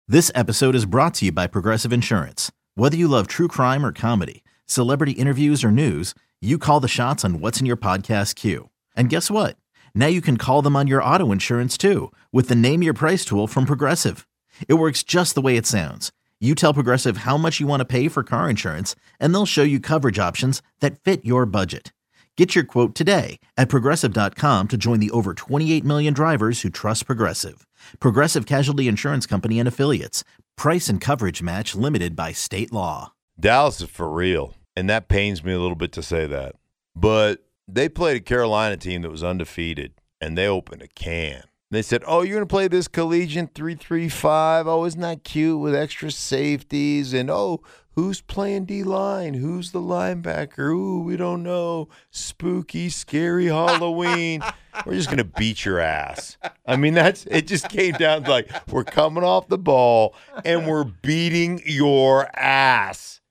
This episode is brought to you by Progressive Insurance. Whether you love true crime or comedy, celebrity interviews or news, you call the shots on what's in your podcast queue. And guess what? Now you can call them on your auto insurance too with the Name Your Price tool from Progressive. It works just the way it sounds. You tell Progressive how much you want to pay for car insurance, and they'll show you coverage options that fit your budget. Get your quote today at Progressive.com to join the over 28 million drivers who trust Progressive. Progressive Casualty Insurance Company and Affiliates. Price and coverage match limited by state law. Dallas is for real, and that pains me a little bit to say that. But they played a Carolina team that was undefeated, and they opened a can. They said, oh, you're going to play this collegiate 3-3-5. Oh, isn't that cute with extra safeties? And, oh, who's playing D-line? Who's the linebacker? Ooh, we don't know. Spooky, scary Halloween. We're just going to beat your ass. I mean, it just came down to like, we're coming off the ball, and we're beating your ass.